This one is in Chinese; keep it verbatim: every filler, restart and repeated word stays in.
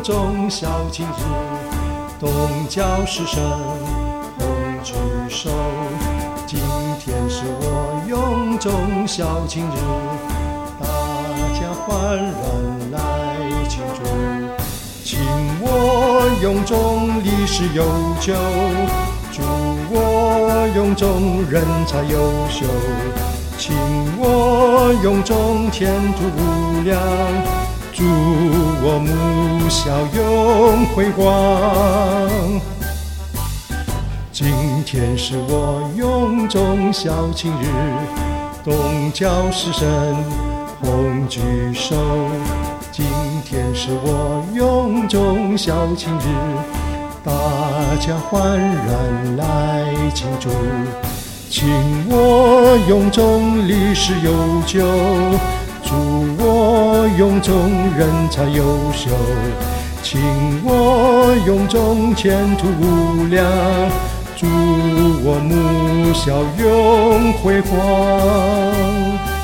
种小情日，东郊诗神红举手。今天是我永种小情日，大家欢然来庆祝。请我永种历史悠久，祝我永种人才优秀，请我永种前途无量，祝我母校永辉煌。今天是我永种小情日，东郊诗神红举手。今天是我永种小情日，大家欢然来庆祝。请我永种历史悠久，祝我永种人才优秀，请我永种前途无量，祝我母校永辉煌。